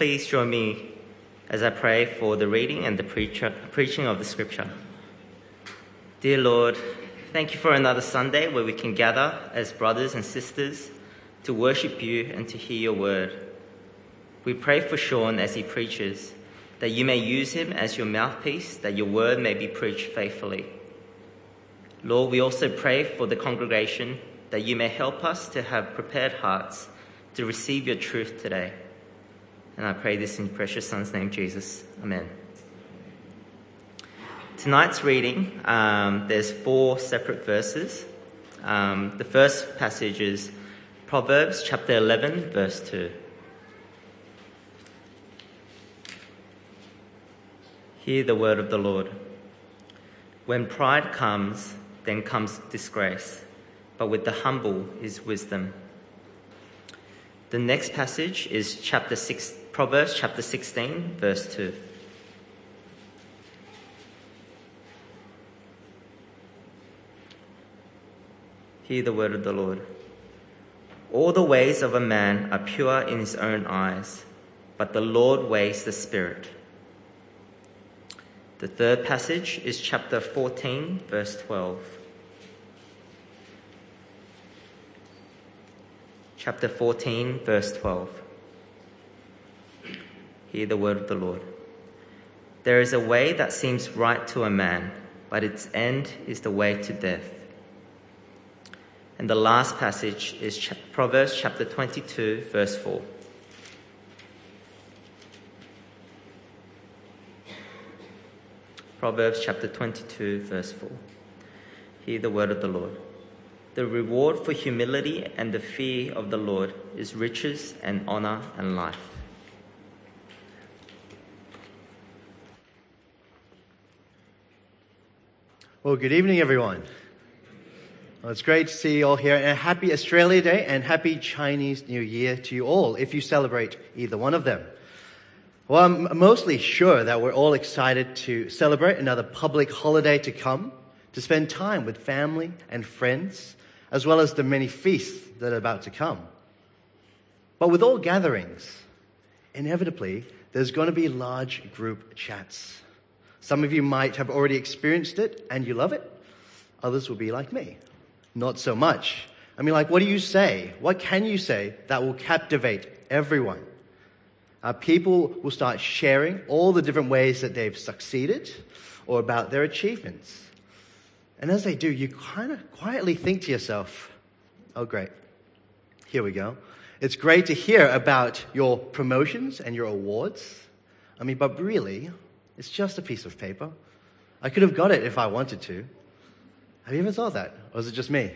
please join me as I pray for the reading and the preaching of the scripture. Dear Lord, thank you for another Sunday where we can gather as brothers and sisters to worship you and to hear your word. We pray for Sean as he preaches, that you may use him as your mouthpiece, that your word may be preached faithfully. Lord, we also pray for the congregation, that you may help us to have prepared hearts to receive your truth today. And I pray this in your precious Son's name, Jesus. Amen. Tonight's reading, there's 4 separate verses. The first passage is Proverbs chapter 11, verse 2. Hear the word of the Lord. When pride comes, then comes disgrace, but with the humble is wisdom. The next passage is Proverbs chapter 16, verse 2. Hear the word of the Lord. All the ways of a man are pure in his own eyes, but the Lord weighs the spirit. The third passage is chapter 14, verse 12. Chapter 14, verse 12. Hear the word of the Lord. There is a way that seems right to a man, but its end is the way to death. And the last passage is Proverbs chapter 22, verse 4. Proverbs chapter 22, verse 4. Hear the word of the Lord. The reward for humility and the fear of the Lord is riches and honor and life. Well, good evening, everyone. Well, it's great to see you all here. And happy Australia Day and happy Chinese New Year to you all, if you celebrate either one of them. Well, I'm mostly sure that we're all excited to celebrate another public holiday to come, to spend time with family and friends, as well as the many feasts that are about to come. But with all gatherings, inevitably, there's going to be large group chats. Some of you might have already experienced it and you love it. Others will be like me. Not so much. I mean, like, what do you say? What can you say that will captivate everyone? People will start sharing all the different ways that they've succeeded or about their achievements. And as they do, you kind of quietly think to yourself, oh, great. Here we go. It's great to hear about your promotions and your awards. I mean, but really, it's just a piece of paper. I could have got it if I wanted to. Have you ever thought that? Or is it just me?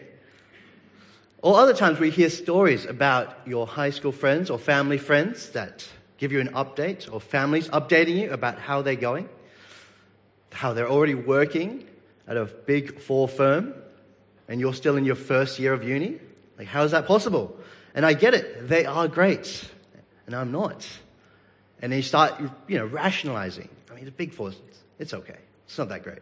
Or other times we hear stories about your high school friends or family friends that give you an update, or families updating you about how they're going, how they're already working at a big 4 firm, and you're still in your first year of uni. Like, how is that possible? And I get it. They are great, and I'm not. And then you start, rationalizing. I mean, the big 4, it's okay. It's not that great.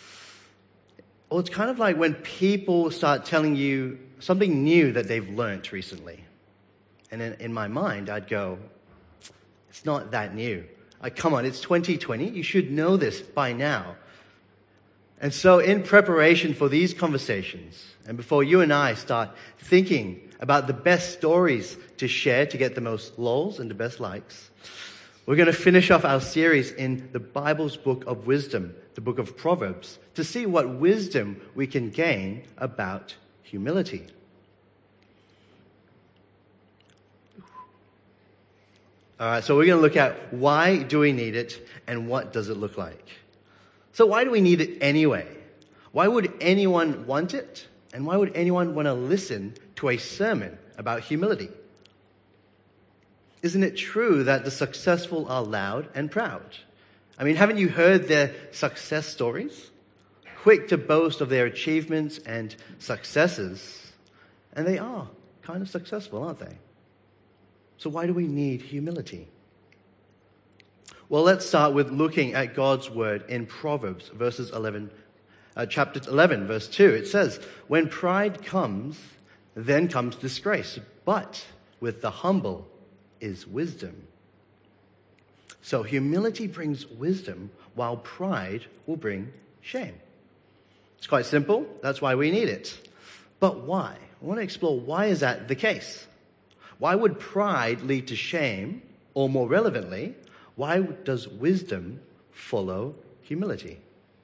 Or it's kind of like when people start telling you something new that they've learnt recently. And in my mind, I'd go, it's not that new. Come on, it's 2020. You should know this by now. And so in preparation for these conversations, and before you and I start thinking about the best stories to share to get the most lols and the best likes, we're going to finish off our series in the Bible's book of wisdom, the book of Proverbs, to see what wisdom we can gain about humility. All right, so we're going to look at why do we need it and what does it look like. So why do we need it anyway? Why would anyone want it? And why would anyone want to listen to a sermon about humility? Isn't it true that the successful are loud and proud? I mean, haven't you heard their success stories? Quick to boast of their achievements and successes. And they are kind of successful, aren't they? So why do we need humility? Well, let's start with looking at God's word in Proverbs, chapter 11, verse 2. It says, when pride comes, then comes disgrace, but with the humble is wisdom. So humility brings wisdom, while pride will bring shame. It's quite simple. That's why we need it. But why? I want to explore, why is that the case? Why would pride lead to shame? Or more relevantly, why does wisdom follow humility?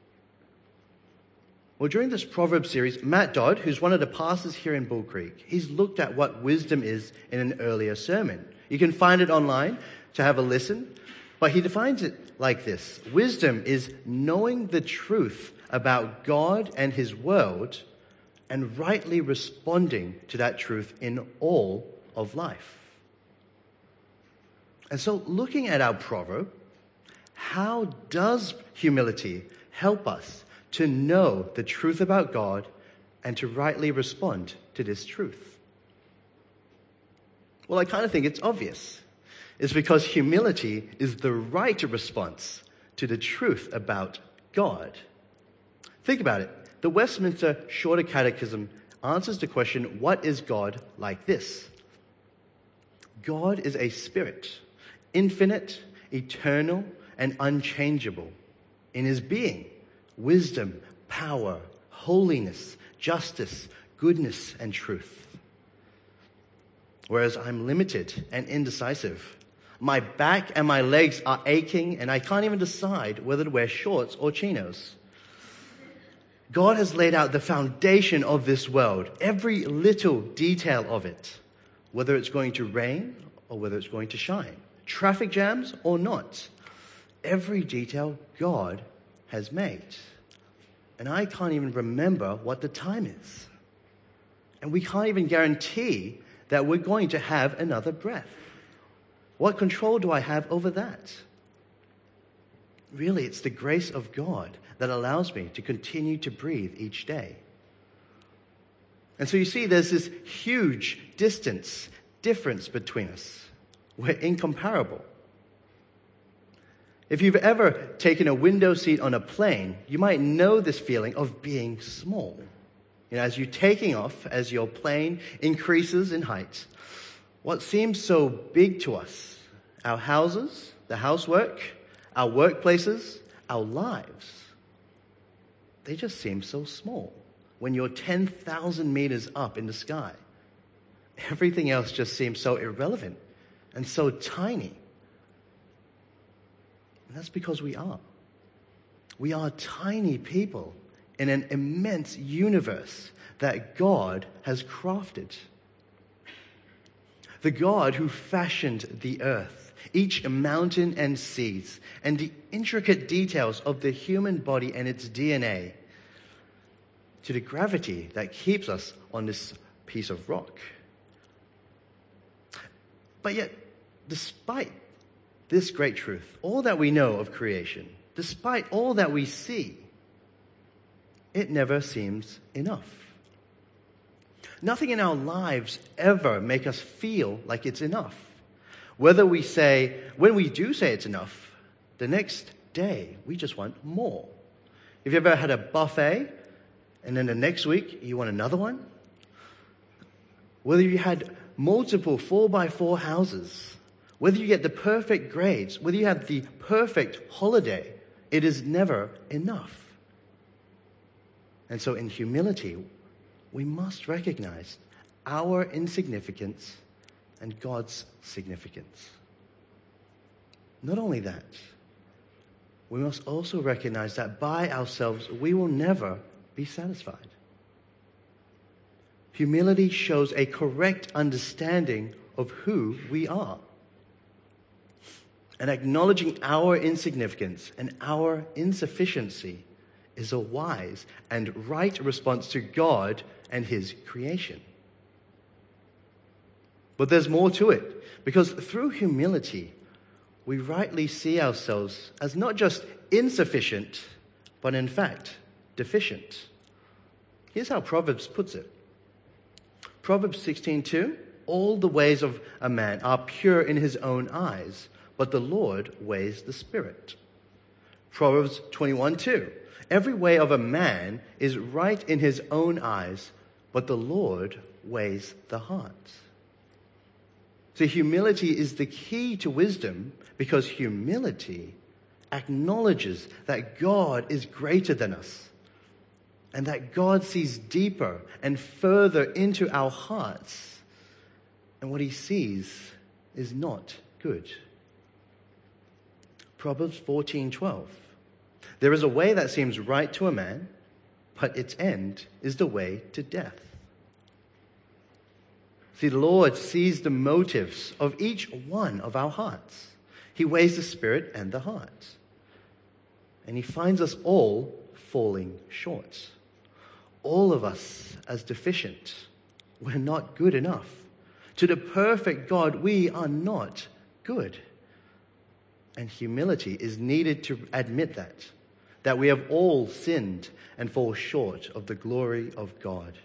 Well, during this Proverbs series, Matt Dodd, who's one of the pastors here in Bull Creek, he's looked at what wisdom is in an earlier sermon. You can find it online to have a listen, but he defines it like this. Wisdom is knowing the truth about God and his world and rightly responding to that truth in all of life. And so looking at our proverb, how does humility help us to know the truth about God and to rightly respond to this truth? Well, I kind of think it's obvious. It's because humility is the right response to the truth about God. Think about it. The Westminster Shorter Catechism answers the question, what is God, like this? God is a spirit, infinite, eternal, and unchangeable in his being, wisdom, power, holiness, justice, goodness, and truth. Whereas I'm limited and indecisive. My back and my legs are aching, and I can't even decide whether to wear shorts or chinos. God has laid out the foundation of this world, every little detail of it, whether it's going to rain or whether it's going to shine, traffic jams or not. Every detail God has made. And I can't even remember what the time is. And we can't even guarantee that we're going to have another breath. What control do I have over that? Really, it's the grace of God that allows me to continue to breathe each day. And so you see, there's this huge difference between us. We're incomparable. If you've ever taken a window seat on a plane, you might know this feeling of being small. As you're taking off, as your plane increases in height, what seems so big to us, our houses, the housework, our workplaces, our lives, they just seem so small when you're 10,000 meters up in the sky. Everything else just seems so irrelevant and so tiny. And that's because we are. We are tiny people in an immense universe that God has crafted. The God who fashioned the earth, each mountain and seas, and the intricate details of the human body and its DNA, to the gravity that keeps us on this piece of rock. But yet, despite this great truth, all that we know of creation, despite all that we see, it never seems enough. Nothing in our lives ever make us feel like it's enough. When we do say it's enough, the next day we just want more. Have you ever had a buffet and then the next week you want another one? Whether you had multiple 4x4 houses, whether you get the perfect grades, whether you have the perfect holiday, it is never enough. And so in humility, we must recognize our insignificance and God's significance. Not only that, we must also recognize that by ourselves, we will never be satisfied. Humility shows a correct understanding of who we are. And acknowledging our insignificance and our insufficiency is a wise and right response to God and his creation. But there's more to it, because through humility, we rightly see ourselves as not just insufficient, but in fact, deficient. Here's how Proverbs puts it. Proverbs 16:2, all the ways of a man are pure in his own eyes, but the Lord weighs the spirit. Proverbs 21:2, every way of a man is right in his own eyes, but the Lord weighs the heart. So humility is the key to wisdom, because humility acknowledges that God is greater than us and that God sees deeper and further into our hearts, and what he sees is not good. Proverbs 14:12. There is a way that seems right to a man, but its end is the way to death. See, the Lord sees the motives of each one of our hearts. He weighs the spirit and the heart. And he finds us all falling short. All of us as deficient. We're not good enough. To the perfect God, we are not good. And humility is needed to admit that we have all sinned and fall short of the glory of God.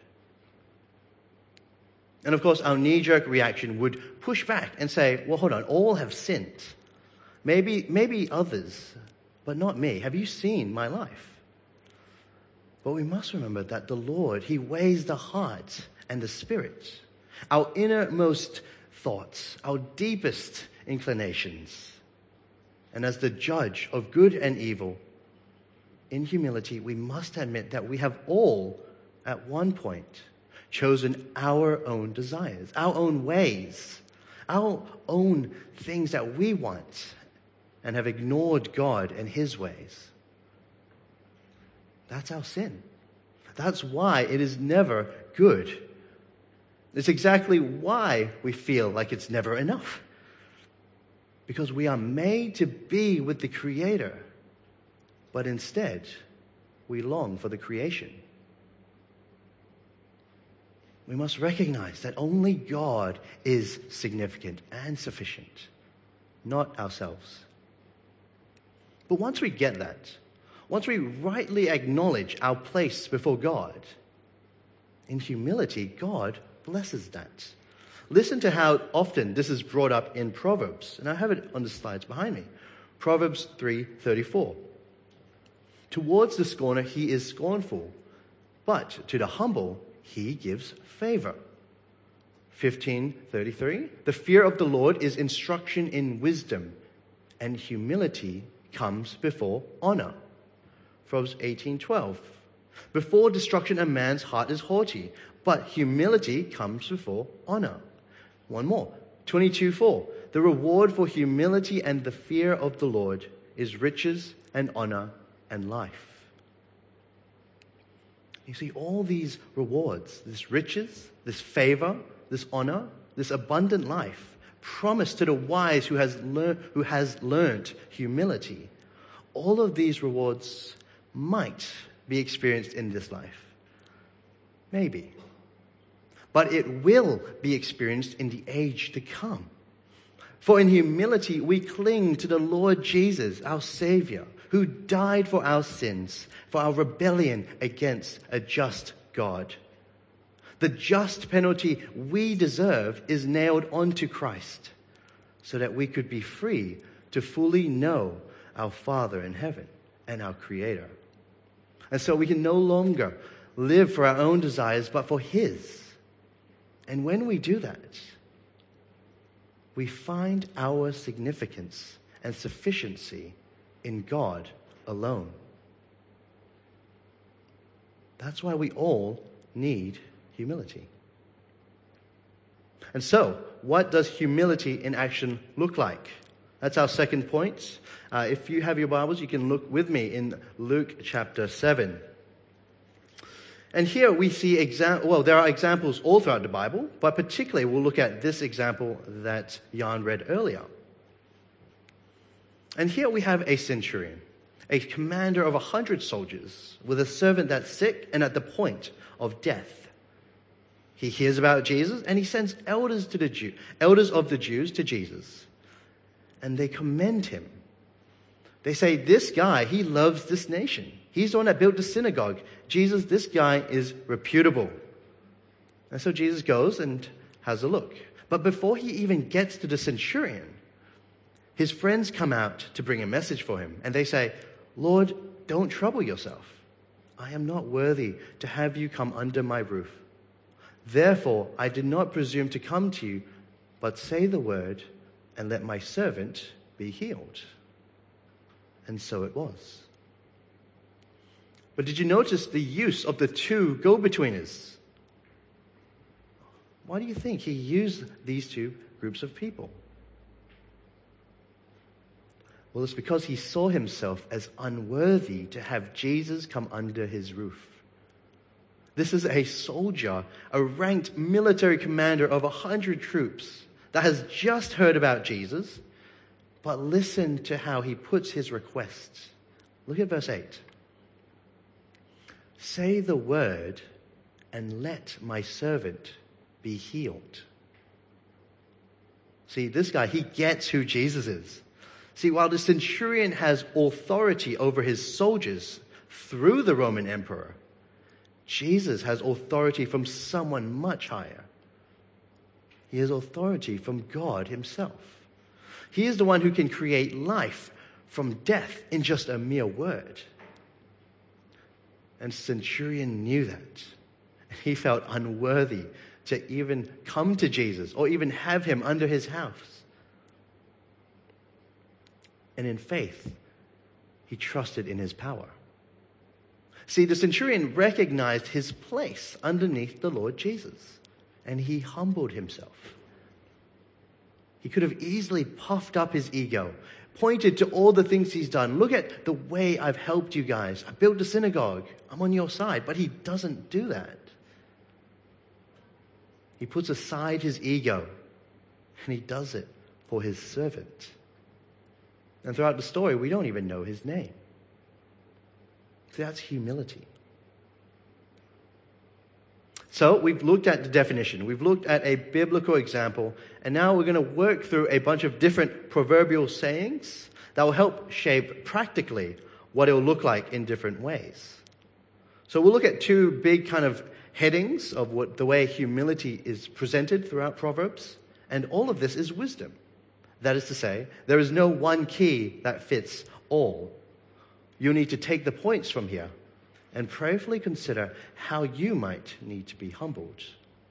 And of course, our knee-jerk reaction would push back and say, well, hold on, all have sinned. Maybe others, but not me. Have you seen my life? But we must remember that the Lord, he weighs the heart and the spirit, our innermost thoughts, our deepest inclinations. And as the judge of good and evil, in humility, we must admit that we have all, at one point, chosen our own desires, our own ways, our own things that we want, and have ignored God and his ways. That's our sin. That's why it is never good. It's exactly why we feel like it's never enough. Because we are made to be with the Creator, but instead, we long for the creation. We must recognize that only God is significant and sufficient, not ourselves. But once we get that, once we rightly acknowledge our place before God, in humility, God blesses that. Listen to how often this is brought up in Proverbs, and I have it on the slides behind me. Proverbs 3:34. Towards the scorner he is scornful, but to the humble he gives favor. 15:33. The fear of the Lord is instruction in wisdom, and humility comes before honor. Proverbs 18:12. Before destruction a man's heart is haughty, but humility comes before honor. One more. 22:4. The reward for humility and the fear of the Lord is riches and honor and life. You see, all these rewards, this riches, this favor, this honor, this abundant life, promised to the wise who has learned humility, all of these rewards might be experienced in this life. Maybe. But it will be experienced in the age to come. For in humility we cling to the Lord Jesus, our Savior, who died for our sins, for our rebellion against a just God. The just penalty we deserve is nailed onto Christ, so that we could be free to fully know our Father in heaven and our Creator. And so we can no longer live for our own desires, but for His. And when we do that, we find our significance and sufficiency in God alone. That's why we all need humility. And so, what does humility in action look like? That's our second point. If you have your Bibles, you can look with me in Luke chapter 7. And here we see there are examples all throughout the Bible, but particularly we'll look at this example that Jan read earlier. And here we have a centurion, a commander of 100 soldiers, with a servant that's sick and at the point of death. He hears about Jesus and he sends elders of the Jews to Jesus. And they commend him. They say, this guy, he loves this nation. He's the one that built the synagogue. Jesus, this guy is reputable. And so Jesus goes and has a look. But before he even gets to the centurion, his friends come out to bring a message for him. And they say, Lord, don't trouble yourself. I am not worthy to have you come under my roof. Therefore, I did not presume to come to you but say the word and let my servant be healed." And so it was. But did you notice the use of the two go-betweeners? Why do you think he used these two groups of people? Well, it's because he saw himself as unworthy to have Jesus come under his roof. This is a soldier, a ranked military commander of 100 troops that has just heard about Jesus, but listen to how he puts his request. Look at verse 8. "Say the word and let my servant be healed." See, this guy, he gets who Jesus is. See, while the centurion has authority over his soldiers through the Roman emperor, Jesus has authority from someone much higher. He has authority from God himself. He is the one who can create life from death in just a mere word. And centurion knew that. He felt unworthy to even come to Jesus or even have him under his house. And in faith, he trusted in his power. See, the centurion recognized his place underneath the Lord Jesus, and he humbled himself. He could have easily puffed up his ego, pointed to all the things he's done. "Look at the way I've helped you guys. I built a synagogue. I'm on your side." But he doesn't do that. He puts aside his ego, and he does it for his servant. And throughout the story, we don't even know his name. So that's humility. So we've looked at the definition. We've looked at a biblical example. And now we're going to work through a bunch of different proverbial sayings that will help shape practically what it will look like in different ways. So we'll look at two big kind of headings of what the way humility is presented throughout Proverbs. And all of this is wisdom. That is to say, there is no one key that fits all. You need to take the points from here and prayerfully consider how you might need to be humbled.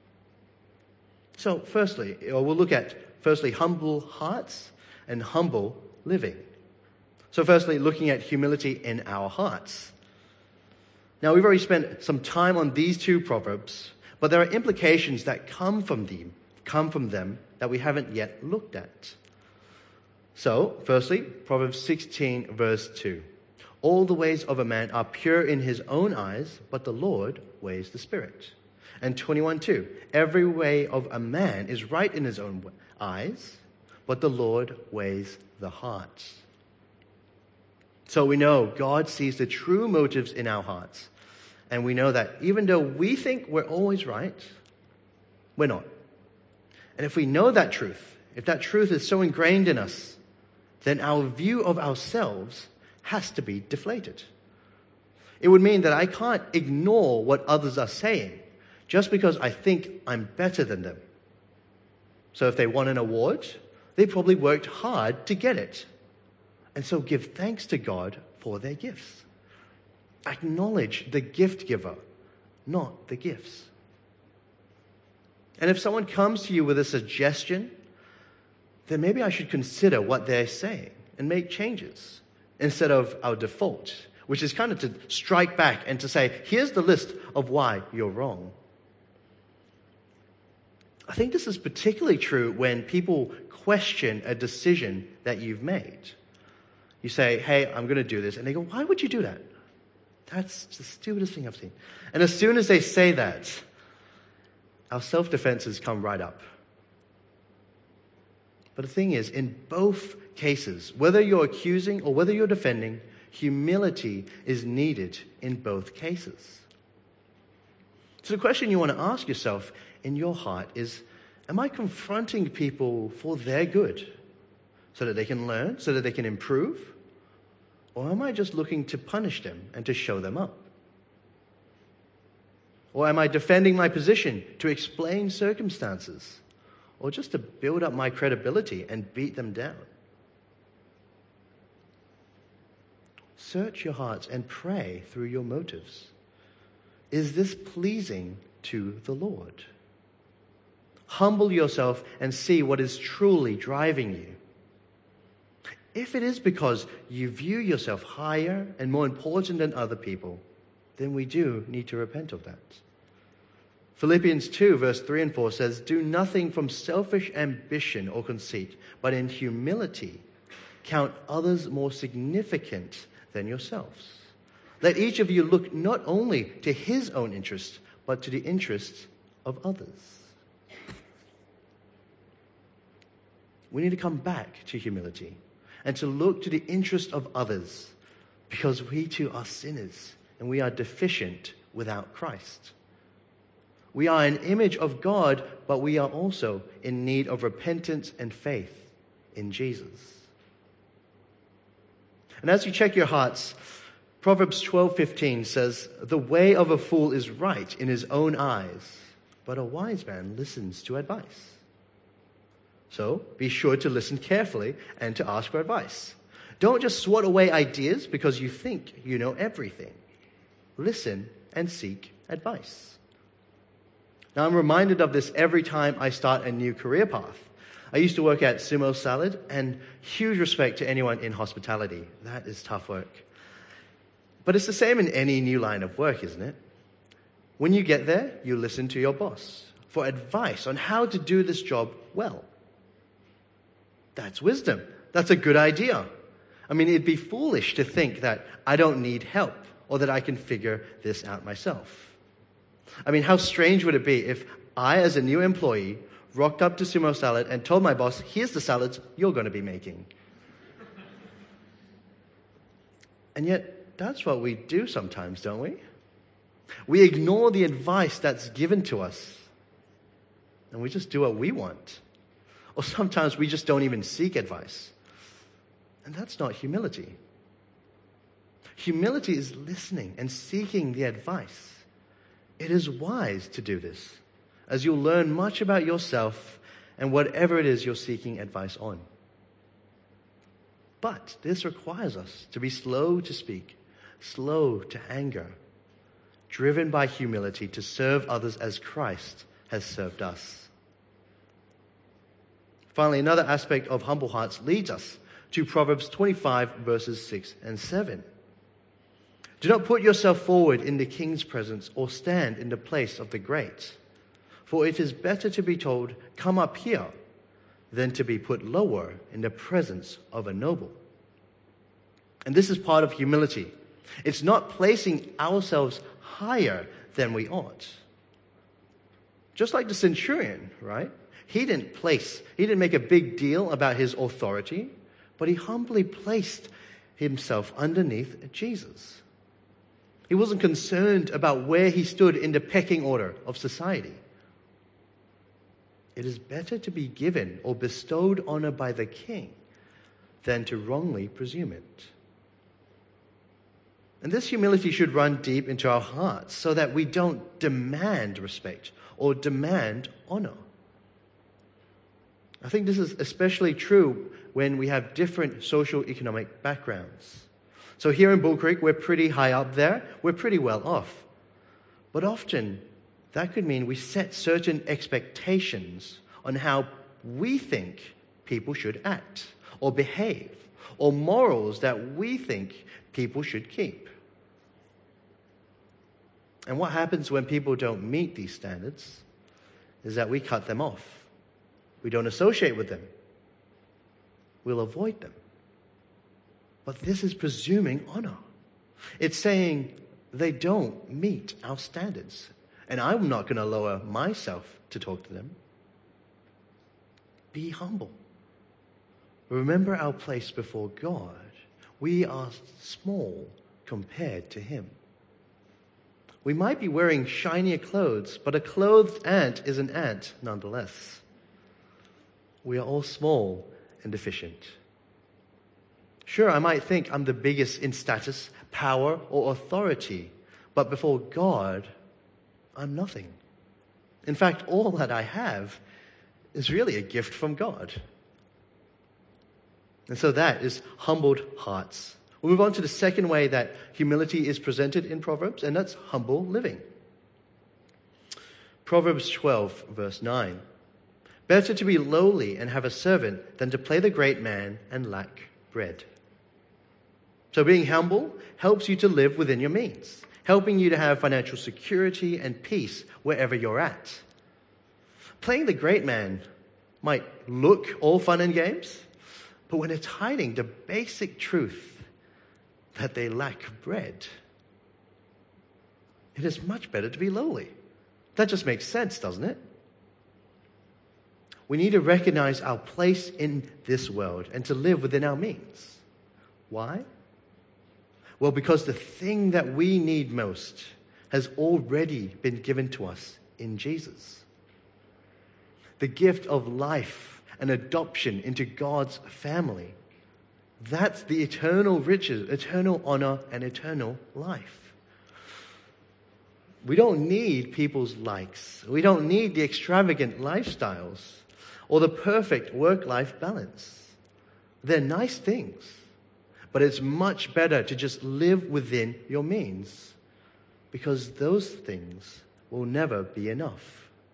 So we'll look at humble hearts and humble living. So firstly, looking at humility in our hearts. Now, we've already spent some time on these two proverbs, but there are implications that come from them that we haven't yet looked at. So, firstly, Proverbs 16, verse 2. "All the ways of a man are pure in his own eyes, but the Lord weighs the spirit." And 21:2. "Every way of a man is right in his own eyes, but the Lord weighs the heart." So we know God sees the true motives in our hearts. And we know that even though we think we're always right, we're not. And if we know that truth, if that truth is so ingrained in us, then our view of ourselves has to be deflated. It would mean that I can't ignore what others are saying just because I think I'm better than them. So if they won an award, they probably worked hard to get it. And so give thanks to God for their gifts. Acknowledge the gift giver, not the gifts. And if someone comes to you with a suggestion, then maybe I should consider what they're saying and make changes instead of our default, which is kind of to strike back and to say, here's the list of why you're wrong. I think this is particularly true when people question a decision that you've made. You say, hey, I'm going to do this. And they go, why would you do that? That's the stupidest thing I've seen. And as soon as they say that, our self-defenses come right up. But the thing is, in both cases, whether you're accusing or whether you're defending, humility is needed in both cases. So the question you want to ask yourself in your heart is, am I confronting people for their good so that they can learn, so that they can improve? Or am I just looking to punish them and to show them up? Or am I defending my position to explain circumstances? Or just to build up my credibility and beat them down? Search your hearts and pray through your motives. Is this pleasing to the Lord? Humble yourself and see what is truly driving you. If it is because you view yourself higher and more important than other people, then we do need to repent of that. Philippians 2 verse 3 and 4 says, "Do nothing from selfish ambition or conceit, but in humility count others more significant than yourselves. Let each of you look not only to his own interests, but to the interests of others." We need to come back to humility and to look to the interest of others, because we too are sinners and we are deficient without Christ. We are an image of God, but we are also in need of repentance and faith in Jesus. And as you check your hearts, Proverbs 12:15 says, "The way of a fool is right in his own eyes, but a wise man listens to advice." So be sure to listen carefully and to ask for advice. Don't just swat away ideas because you think you know everything. Listen and seek advice. Now, I'm reminded of this every time I start a new career path. I used to work at Sumo Salad, and huge respect to anyone in hospitality. That is tough work. But it's the same in any new line of work, isn't it? When you get there, you listen to your boss for advice on how to do this job well. That's wisdom. That's a good idea. I mean, it'd be foolish to think that I don't need help or that I can figure this out myself. I mean, how strange would it be if I, as a new employee, rocked up to Sumo Salad and told my boss, "Here's the salads you're going to be making." And yet, that's what we do sometimes, don't we? We ignore the advice that's given to us, and we just do what we want. Or sometimes we just don't even seek advice. And that's not humility. Humility is listening and seeking the advice. It is wise to do this, as you'll learn much about yourself and whatever it is you're seeking advice on. But this requires us to be slow to speak, slow to anger, driven by humility to serve others as Christ has served us. Finally, another aspect of humble hearts leads us to Proverbs 25 verses 6 and 7. "Do not put yourself forward in the king's presence or stand in the place of the great. For it is better to be told, 'Come up here,' than to be put lower in the presence of a noble." And this is part of humility. It's not placing ourselves higher than we ought. Just like the centurion, right? He didn't make a big deal about his authority, but he humbly placed himself underneath Jesus. He wasn't concerned about where he stood in the pecking order of society. It is better to be given or bestowed honor by the king than to wrongly presume it. And this humility should run deep into our hearts so that we don't demand respect or demand honor. I think this is especially true when we have different socio-economic backgrounds. So here in Bull Creek, we're pretty high up there. We're pretty well off. But often, that could mean we set certain expectations on how we think people should act or behave, or morals that we think people should keep. And what happens when people don't meet these standards is that we cut them off. We don't associate with them. We'll avoid them. But this is presuming honor. It's saying they don't meet our standards, and I'm not going to lower myself to talk to them. Be humble. Remember our place before God. We are small compared to Him. We might be wearing shinier clothes, but a clothed ant is an ant nonetheless. We are all small and deficient. Sure, I might think I'm the biggest in status, power, or authority, but before God, I'm nothing. In fact, all that I have is really a gift from God. And so that is humbled hearts. We'll move on to the second way that humility is presented in Proverbs, and that's humble living. Proverbs 12, verse 9. Better to be lowly and have a servant than to play the great man and lack bread. So being humble helps you to live within your means, helping you to have financial security and peace wherever you're at. Playing the great man might look all fun and games, but when it's hiding the basic truth that they lack bread, it is much better to be lowly. That just makes sense, doesn't it? We need to recognize our place in this world and to live within our means. Why? Well, because the thing that we need most has already been given to us in Jesus. The gift of life and adoption into God's family. That's the eternal riches, eternal honor, and eternal life. We don't need people's likes. We don't need the extravagant lifestyles or the perfect work-life balance. They're nice things, but it's much better to just live within your means, because those things will never be enough.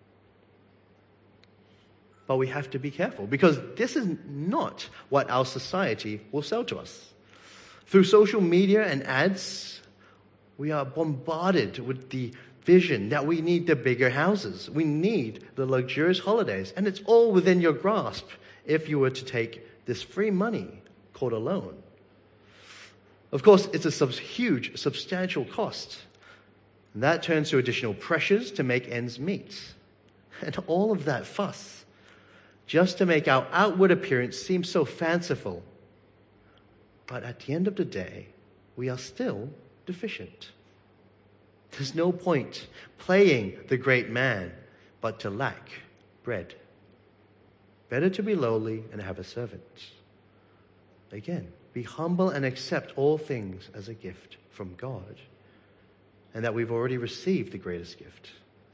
But we have to be careful, because this is not what our society will sell to us. Through social media and ads, we are bombarded with the vision that we need the bigger houses. We need the luxurious holidays. And it's all within your grasp if you were to take this free money called a loan. Of course, it's a huge, substantial cost. And that turns to additional pressures to make ends meet. And all of that fuss, just to make our outward appearance seem so fanciful. But at the end of the day, we are still deficient. There's no point playing the great man, but to lack bread. Better to be lowly and have a servant. Again, be humble and accept all things as a gift from God, and that we've already received the greatest gift.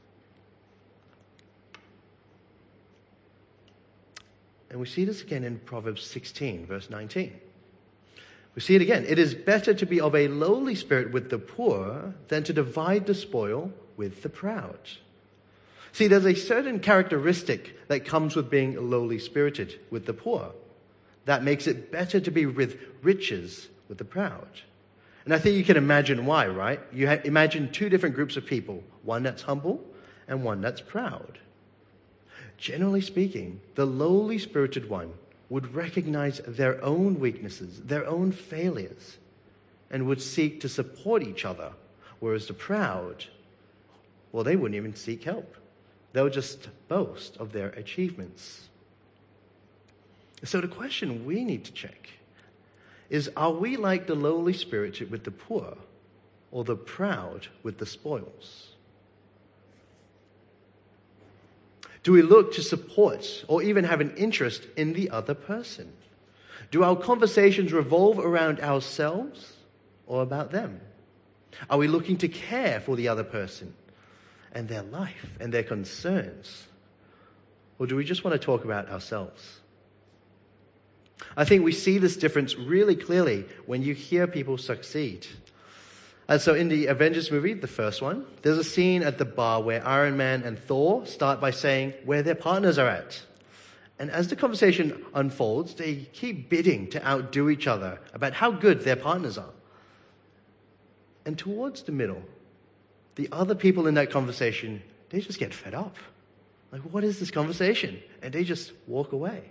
And we see this again in Proverbs 16, verse 19. We see it again. It is better to be of a lowly spirit with the poor than to divide the spoil with the proud. See, there's a certain characteristic that comes with being lowly spirited with the poor. That makes it better to be with riches with the proud. And I think you can imagine why, right? You imagine two different groups of people, one that's humble and one that's proud. Generally speaking, the lowly spirited one would recognize their own weaknesses, their own failures, and would seek to support each other. Whereas the proud, well, they wouldn't even seek help. They'll just boast of their achievements. So the question we need to check is, are we like the lowly spirited with the poor, or the proud with the spoils? Do we look to support or even have an interest in the other person? Do our conversations revolve around ourselves or about them? Are we looking to care for the other person and their life and their concerns? Or do we just want to talk about ourselves? I think we see this difference really clearly when you hear people succeed. And so in the Avengers movie, the first one, there's a scene at the bar where Iron Man and Thor start by saying where their partners are at. And as the conversation unfolds, they keep bidding to outdo each other about how good their partners are. And towards the middle, the other people in that conversation, they just get fed up. Like, what is this conversation? And they just walk away.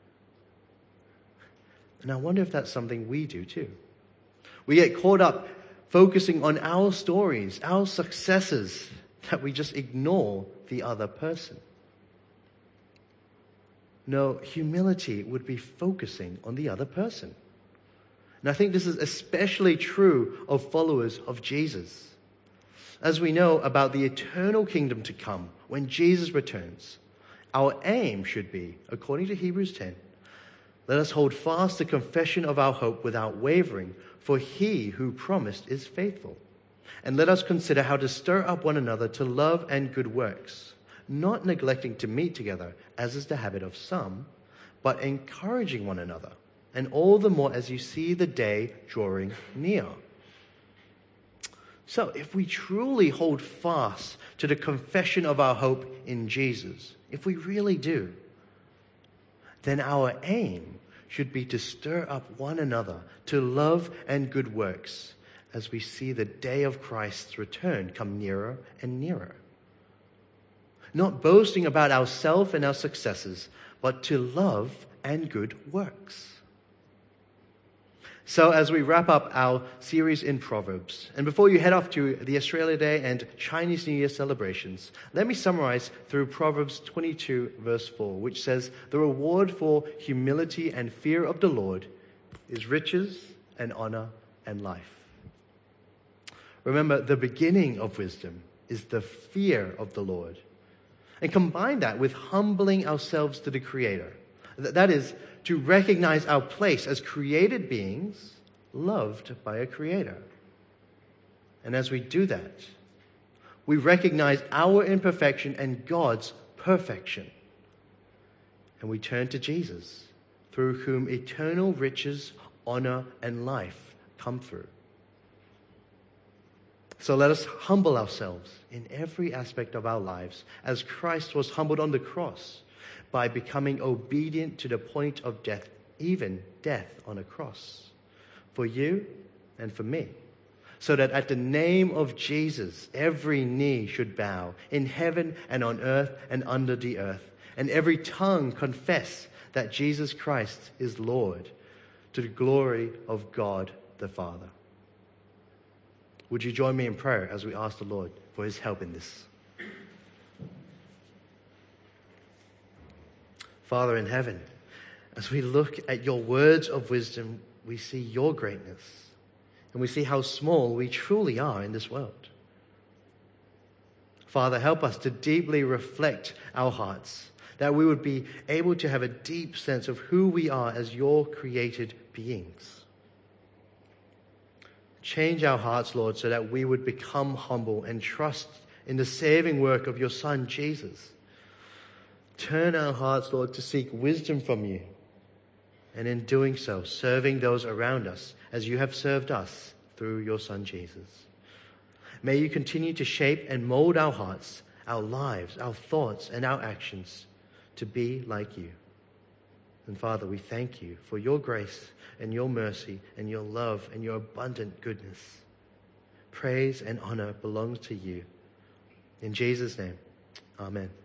And I wonder if that's something we do too. We get caught up focusing on our stories, our successes, that we just ignore the other person. No, humility would be focusing on the other person. And I think this is especially true of followers of Jesus. As we know about the eternal kingdom to come, when Jesus returns, our aim should be, according to Hebrews 10, let us hold fast the confession of our hope without wavering, for he who promised is faithful. And let us consider how to stir up one another to love and good works, not neglecting to meet together, as is the habit of some, but encouraging one another, and all the more as you see the day drawing near. So, if we truly hold fast to the confession of our hope in Jesus, if we really do, then our aim should be to stir up one another to love and good works as we see the day of Christ's return come nearer and nearer. Not boasting about ourselves and our successes, but to love and good works. So as we wrap up our series in Proverbs, and before you head off to the Australia Day and Chinese New Year celebrations, let me summarize through Proverbs 22 verse 4, which says, "The reward for humility and fear of the Lord is riches and honor and life." Remember, the beginning of wisdom is the fear of the Lord. And combine that with humbling ourselves to the Creator. That is, to recognize our place as created beings loved by a Creator. And as we do that, we recognize our imperfection and God's perfection. And we turn to Jesus, through whom eternal riches, honor, and life come through. So let us humble ourselves in every aspect of our lives as Christ was humbled on the cross by becoming obedient to the point of death, even death on a cross, for you and for me, so that at the name of Jesus, every knee should bow in heaven and on earth and under the earth, and every tongue confess that Jesus Christ is Lord, to the glory of God the Father. Would you join me in prayer as we ask the Lord for his help in this? Father in heaven, as we look at your words of wisdom, we see your greatness, and we see how small we truly are in this world. Father, help us to deeply reflect our hearts, that we would be able to have a deep sense of who we are as your created beings. Change our hearts, Lord, so that we would become humble and trust in the saving work of your Son, Jesus. Turn our hearts, Lord, to seek wisdom from you, and in doing so, serving those around us as you have served us through your Son, Jesus. May you continue to shape and mold our hearts, our lives, our thoughts, and our actions to be like you. And Father, we thank you for your grace and your mercy and your love and your abundant goodness. Praise and honor belongs to you. In Jesus' name, amen.